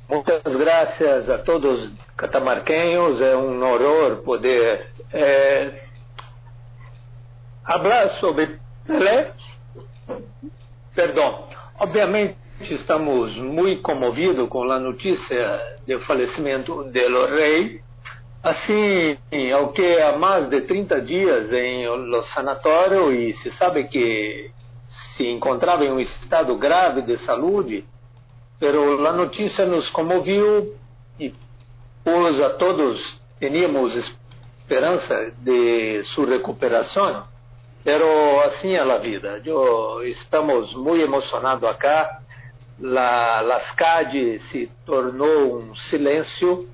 Muitas graças a todos catamarqueños, é um honor poder falar sobre Pelé. Perdão, obviamente estamos muito comovidos com a notícia do falecimento do rei. Assim, ao que há mais de 30 dias em lo sanatório e se sabe que se encontrava em um estado grave de saúde, pero a notícia nos comoveu e pois a todos tínhamos esperança de sua recuperação, pero assim é a vida. Estamos muito emocionados acá, as calles se tornou um silêncio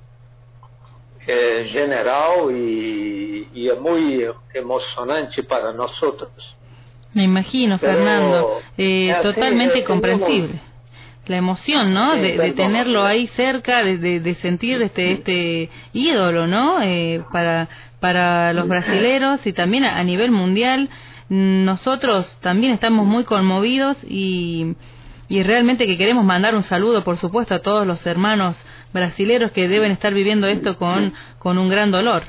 general e é muito emocionante para nós outros. Me imagino, Fernando, totalmente comprensible. La emoción, ¿no? De tenerlo ahí cerca, de sentir este ídolo, ¿no? Para los brasileros y también a nivel mundial. Nosotros también estamos muy conmovidos y realmente que queremos mandar un saludo, por supuesto, a todos los hermanos brasileros que deben estar viviendo esto con un gran dolor.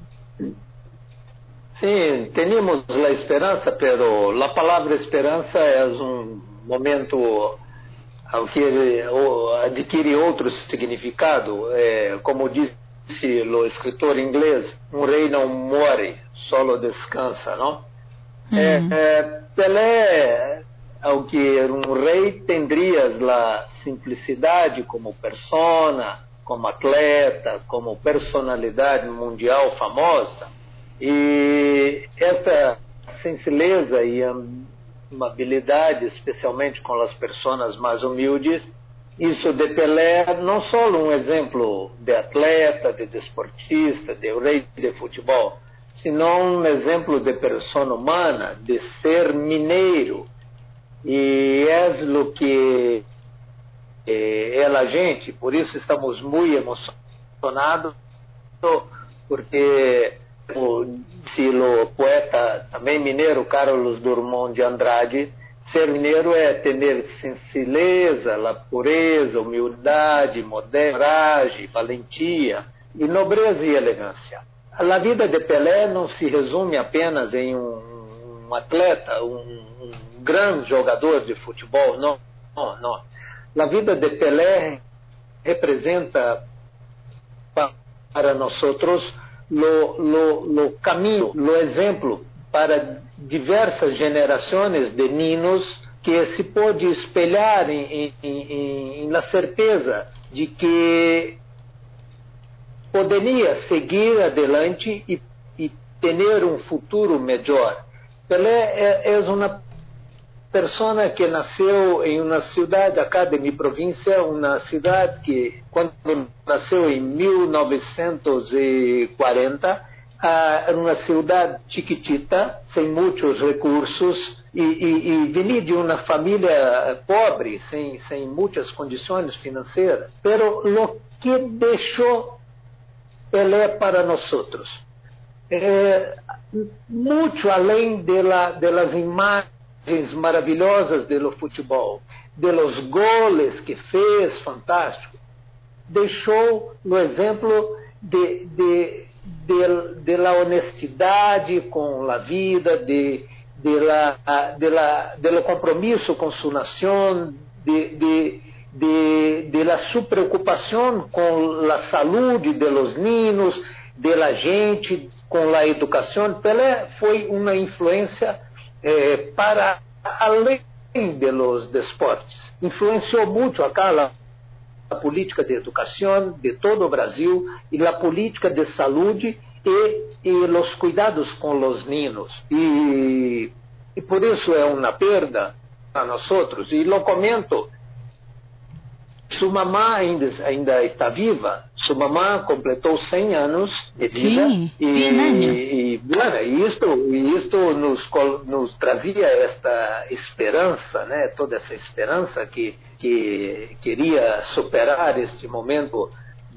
Sim, temos a esperança, pero a palavra esperança é momento ao que adquire outro significado. Como disse o escritor inglês, rei não morre, só descansa, não? Pelé, ao que rei, tendrías a simplicidade como persona, como atleta, como personalidade mundial famosa, e esta sensibilidade e amabilidade, especialmente com as pessoas mais humildes, isso de Pelé não só um exemplo de atleta, de desportista, de rei de futebol, senão um exemplo de pessoa humana, de ser mineiro, e é o que é a gente. Por isso estamos muito emocionados, porque se o poeta também mineiro Carlos Drummond de Andrade, ser mineiro é ter sensibilidade, a pureza, humildade, coragem, valentia e nobreza e elegância. A vida de Pelé não se resume apenas em um atleta, um grande jogador de futebol, não. A vida de Pelé representa para nós o caminho, o exemplo para diversas gerações de ninos que se pode espelhar em la certeza de que poderia seguir adelante e ter um futuro melhor. Pelé é uma pessoa que nasceu em uma cidade acá de minha província, uma cidade que, quando nasceu em 1940, era uma cidade chiquitita, sem muitos recursos, e vinha de uma família pobre, sem muitas condições financeiras. Pero o que deixou Pelé para nós outros? Muito além das imagens maravilhosas do futebol, de los goles que fez, fantástico, deixou no exemplo de la honestidade com a vida, de lo compromisso com sua nação, de la sua preocupação com a saúde de los niños, de la gente, com a educação. Pelé foi uma influência para além de los desportes. Influenciou muito a política de educação de todo o Brasil e a política de saúde e os cuidados com os niños. E por isso é uma perda para nós outros. E lo comento, sua mamã ainda está viva. Sua mamã completou 100 anos de vida. Sim, 100 anos. E isto nos trazia esta esperança, né? Toda essa esperança que queria superar este momento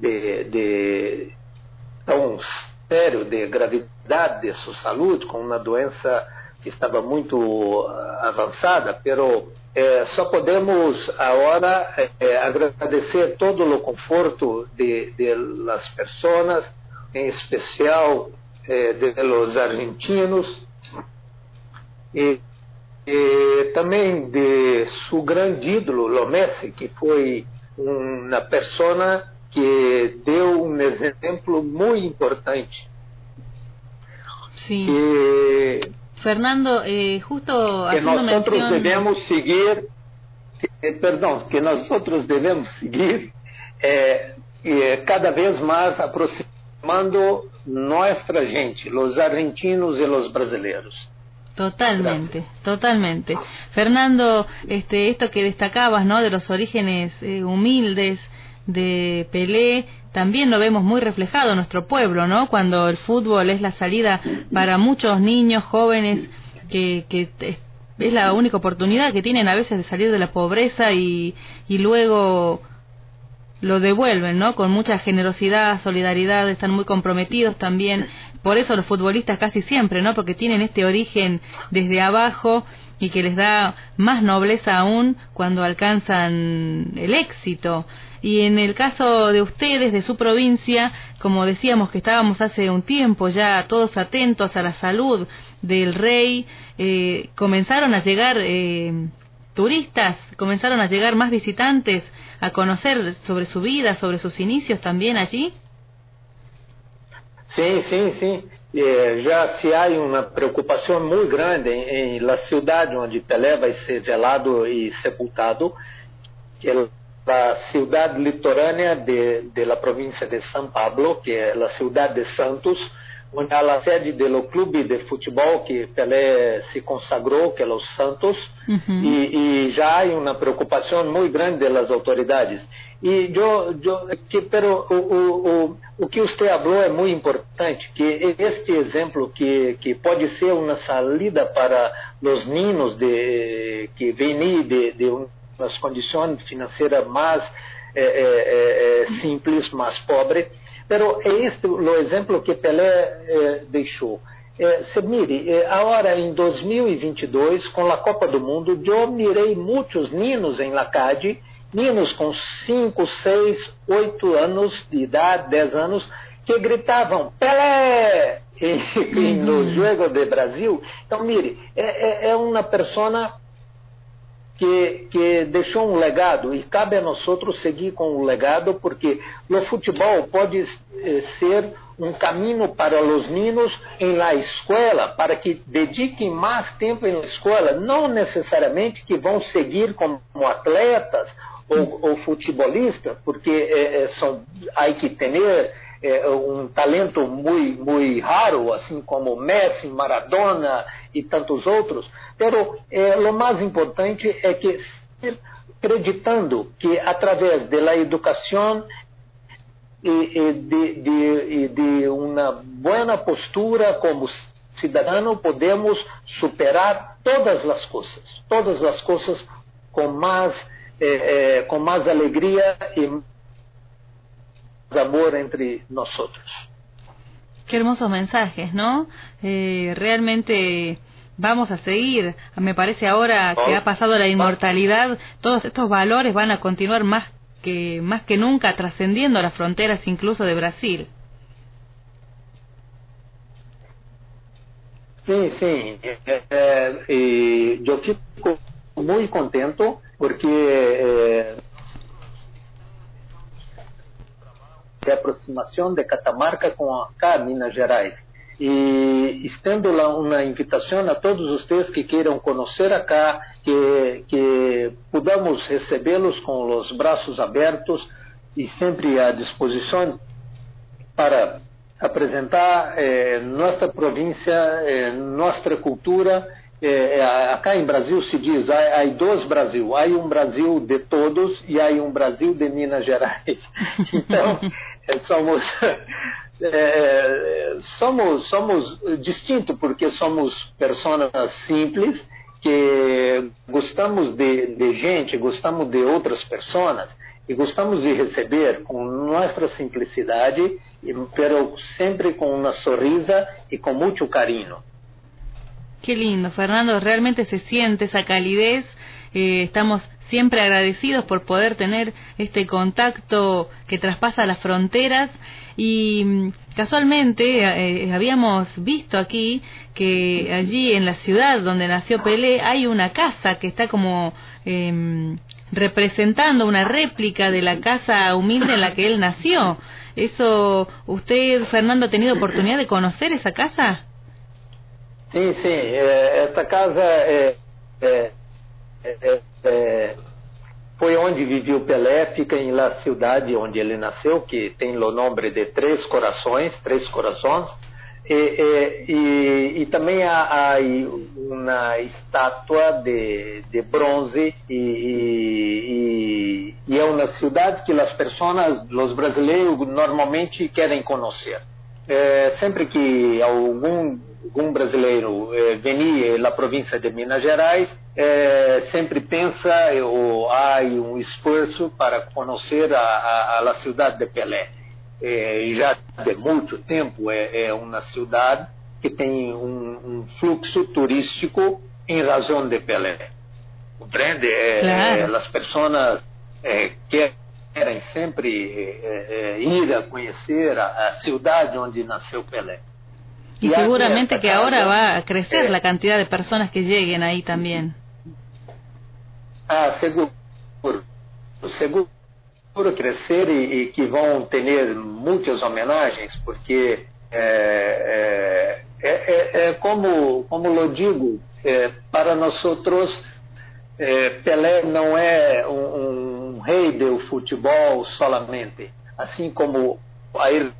tão sério de gravidade de sua saúde, com uma doença que estava muito avançada, pero só podemos agora agradecer todo o conforto de las pessoas, em especial de los argentinos, e também de seu grande ídolo, Lo Messi, que foi uma pessoa que deu um exemplo muito importante. Sí. Fernando, justo que nosotros debemos seguir, que nosotros debemos seguir cada vez más aproximando nuestra gente, los argentinos y los brasileños. Totalmente, Gracias. Totalmente. Fernando, esto que destacabas, ¿no? De los orígenes humildes de Pelé, también lo vemos muy reflejado en nuestro pueblo, ¿no? Cuando el fútbol es la salida para muchos niños, jóvenes, que es la única oportunidad que tienen a veces de salir de la pobreza y luego lo devuelven, ¿no? Con mucha generosidad, solidaridad, están muy comprometidos también. Por eso los futbolistas casi siempre, ¿no? Porque tienen este origen desde abajo y que les da más nobleza aún cuando alcanzan el éxito. Y en el caso de ustedes, de su provincia, como decíamos que estábamos hace un tiempo ya todos atentos a la salud del rey, comenzaron a llegar turistas, comenzaron a llegar más visitantes a conocer sobre su vida, sobre sus inicios también allí. Sim. Já se há uma preocupação muito grande em la cidade onde Pelé vai ser velado e sepultado, que é a cidade litorânea de la província de São Paulo, que é a cidade de Santos, onde há a sede do clube de futebol que Pelé se consagrou, que é os Santos, e já há uma preocupação muito grande das autoridades. E pero o que você falou é muito importante, que este exemplo que pode ser uma saída para os niños que vêm de umas condições financeiras mais simples, mais pobres, pero é este o exemplo que Pelé deixou. Se mire, agora em 2022, com a Copa do Mundo, eu mirei muitos niños em la calle, niños com 5, 6, 8 anos de idade, 10 anos, que gritavam Pelé no jogo de Brasil. Então, mire, é uma pessoa que deixou um legado e cabe a nós seguir com o legado, porque o futebol pode ser um caminho para os niños em la escola, para que dediquem mais tempo em la escola, não necessariamente que vão seguir como atletas ou futebolistas, porque há que ter um talento muito raro, assim como Messi, Maradona e tantos outros. Pero o mais importante é que acreditando que através da educação e de uma boa postura como cidadão podemos superar todas as coisas com mais alegria e amor entre nosotros. Qué hermosos mensajes, ¿no? Realmente vamos a seguir. Me parece ahora que ha pasado la inmortalidad, todos estos valores van a continuar más que nunca, trascendiendo las fronteras incluso de Brasil. Sim. E eu fico muito contento porque de aproximação de Catamarca com acá, Minas Gerais. E estendo lá uma invitação a todos vocês que queiram conhecer acá, que podamos recebê-los com os braços abertos e sempre à disposição para apresentar nossa província, nossa cultura. Acá em Brasil se diz, há dois Brasil, há um Brasil de todos e há um Brasil de Minas Gerais. Então, somos distintos porque somos pessoas simples que gostamos de gente, gostamos de outras pessoas e gostamos de receber com nossa simplicidade, pero sempre com uma sorrisa e com muito carinho. Qué lindo, Fernando, realmente se siente esa calidez estamos siempre agradecidos por poder tener este contacto que traspasa las fronteras. Y casualmente habíamos visto aquí que allí en la ciudad donde nació Pelé hay una casa que está como representando una réplica de la casa humilde en la que él nació. Eso, ¿usted, Fernando, ha tenido oportunidad de conocer esa casa? Sim, esta casa foi onde vivia o Pelé, fica em La cidade onde ele nasceu, que tem o nome de Três Corações, e também há uma estátua de bronze e é uma cidade que as pessoas, os brasileiros normalmente querem conhecer. Sempre que algum brasileiro vem à província de Minas Gerais, sempre pensa ou há esforço para conhecer a cidade de Pelé. Já de muito tempo é uma cidade que tem fluxo turístico em razão de Pelé. Compreende? Claro. As pessoas querem sempre ir a conhecer a cidade onde nasceu Pelé. Y seguramente que ahora va a crecer la cantidad de personas que lleguen ahí también. Seguro crescer e que vão ter muitas homenagens, porque como eu digo, para nós outros, Pelé não é um rei do futebol solamente, assim como Ayrton,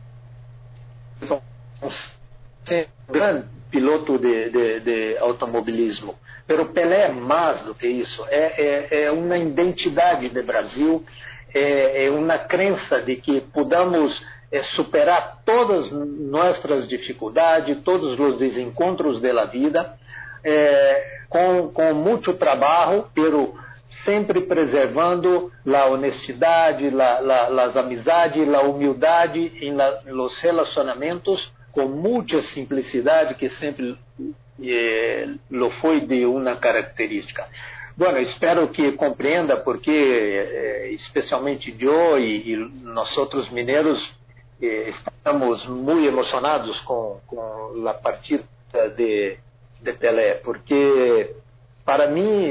um grande piloto de automobilismo. Pero Pelé é mais do que isso, é uma identidade do Brasil, é uma crença de que podamos superar todas nossas dificuldades, todos os desencontros da vida, com muito trabalho, pero sempre preservando a honestidade, as amizades, a humildade em los relacionamentos, com muita simplicidade que sempre lo foi de uma característica. Bueno, espero que compreenda porque especialmente eu e nós outros mineiros estamos muito emocionados com a partida de Pelé, porque para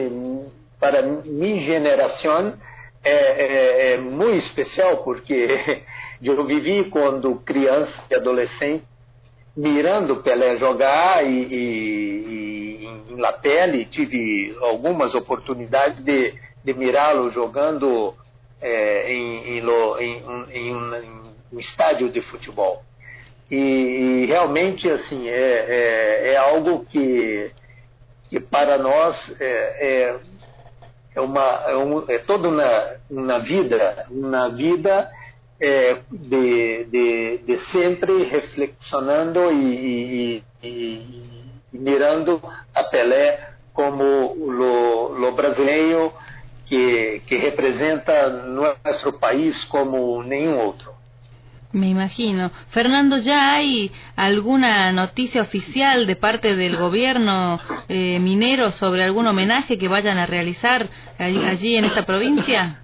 minha geração é muito especial, porque eu vivi quando criança e adolescente mirando Pelé jogar e na pele tive algumas oportunidades de mirá-lo jogando em um estádio de futebol e realmente assim é algo que para nós é toda uma vida de sempre reflexionando e mirando a Pelé como o brasileiro que representa nosso país como nenhum outro. Me imagino. Fernando, ¿ya hay alguna noticia oficial de parte del gobierno minero sobre algún homenaje que vayan a realizar allí en esta provincia?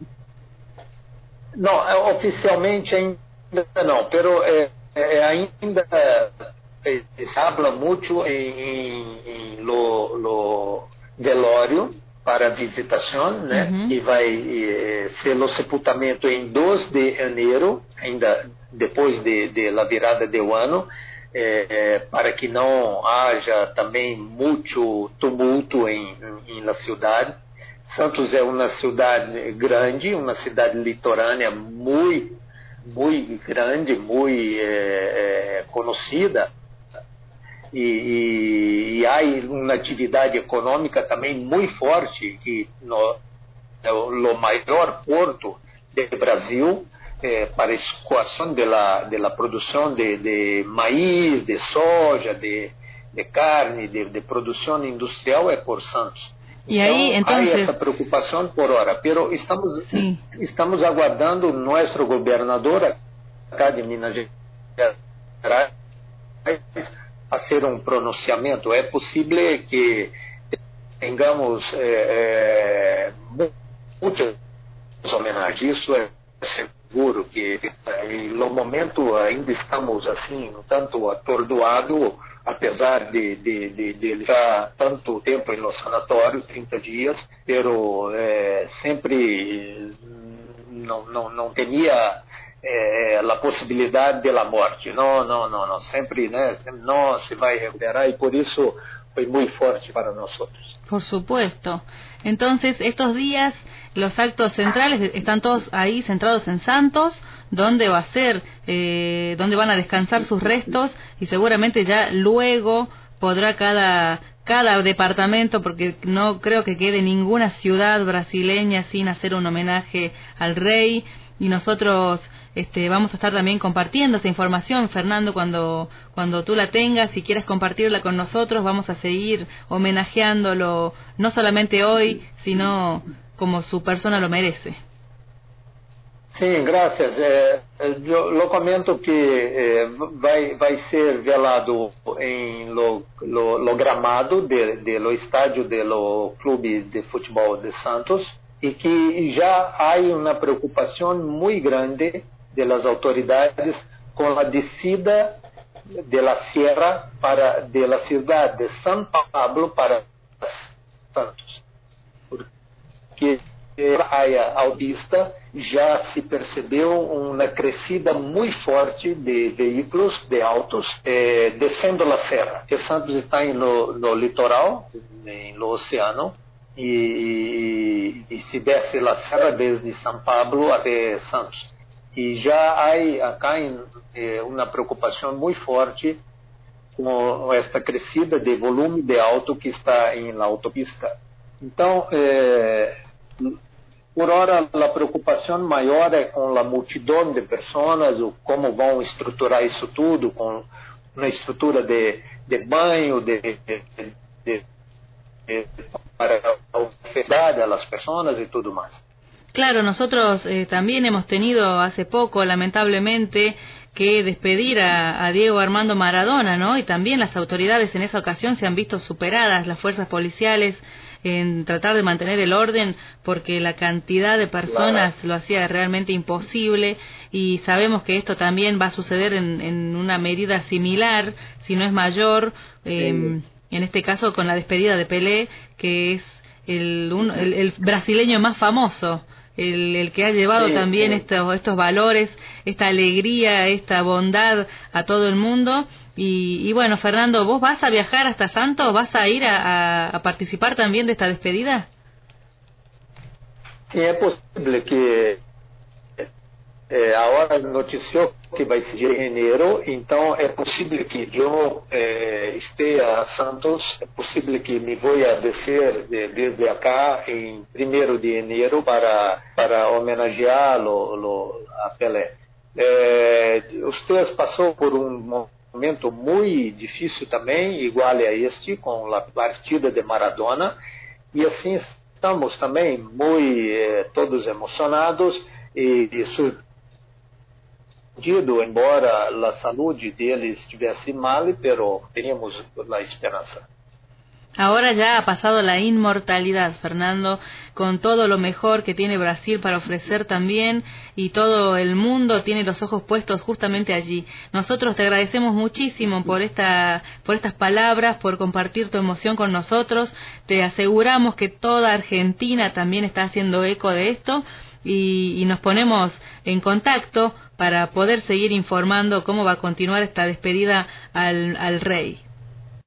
Não, oficialmente ainda não, pero ainda se habla muito em lo velório para visitação, né? E vai ser o sepultamento em 2 de janeiro, ainda depois de la virada do ano, para que não haja também muito tumulto na cidade. Santos é uma cidade grande, uma cidade litorânea muito grande, muito conhecida, e há uma atividade econômica também muito forte, que é o maior porto do Brasil para a escoação da produção de maíz, de soja, de carne, de produção industrial é por Santos. E aí, entonces... Há essa preocupação por hora, pero estamos aguardando nosso governador acá de Minas Gerais a ser um pronunciamento. É possível que tengamos muchas homenagens, isso é seguro que no momento ainda estamos assim, um tanto atordoados, apesar de estar tanto tempo no sanatório, 30 dias, pero sempre não tinha a possibilidade da morte. Não, sempre, né? Não se vai recuperar, e por isso foi muito forte para nós outros. Por supuesto. Entonces, estos días, los actos centrales están todos ahí centrados en Santos, donde va a ser, donde van a descansar sus restos, y seguramente ya luego podrá cada departamento, porque no creo que quede ninguna ciudad brasileña sin hacer un homenaje al rey, y nosotros vamos a estar también compartiendo esa información, Fernando, cuando tú la tengas, si quieres compartirla con nosotros, vamos a seguir homenajeándolo, no solamente hoy, sino como su persona lo merece. Sim, graças. Eu comento que vai ser velado em lo gramado do estádio do Clube de Futebol de Santos, e que já há uma preocupação muito grande das autoridades com a descida da Sierra da cidade de São Paulo para Santos, porque a autista já se percebeu uma crescida muito forte de veículos, de autos, descendo a serra. Porque Santos está no litoral, no oceano, e se desce a serra desde São Paulo até Santos. E já há acá uma preocupação muito forte com esta crescida de volume de auto que está na autopista. Então, por hora, a preocupação maior é com a multidão de pessoas, como vão estruturar isso tudo, com uma estrutura de banho, para oferecer a las personas y todo más. Claro, nosotros también hemos tenido hace poco, lamentablemente, que despedir a Diego Armando Maradona, ¿no? Y también las autoridades en esa ocasión se han visto superadas, las fuerzas policiales, en tratar de mantener el orden, porque la cantidad de personas lo hacía realmente imposible, y sabemos que esto también va a suceder en una medida similar, si no es mayor, en este caso con la despedida de Pelé, que es el brasileño más famoso, el que ha llevado también estos valores, esta alegría, esta bondad a todo el mundo. Y bueno, Fernando, ¿vos vas a viajar hasta Santos? ¿Vas a ir a participar también de esta despedida? Sí, es posible que agora noticiou que vai ser em janeiro, então é possível que eu esteja a Santos, é possível que me vou a descer desde acá em 1º de janeiro para homenageá-lo a Pelé. Ustedes passou por momento muito difícil também, igual a este, com a partida de Maradona, e assim estamos também muito todos emocionados e embora a saúde deles estivesse mal, pero teníamos a esperanza. Ahora ya ha pasado la inmortalidad, Fernando, con todo lo mejor que tiene Brasil para ofrecer también, y todo el mundo tiene los ojos puestos justamente allí. Nosotros te agradecemos muchísimo por estas palabras, por compartir tu emoción con nosotros. Te aseguramos que toda Argentina también está haciendo eco de esto, y nos ponemos en contacto para poder seguir informando cómo va a continuar esta despedida al rey.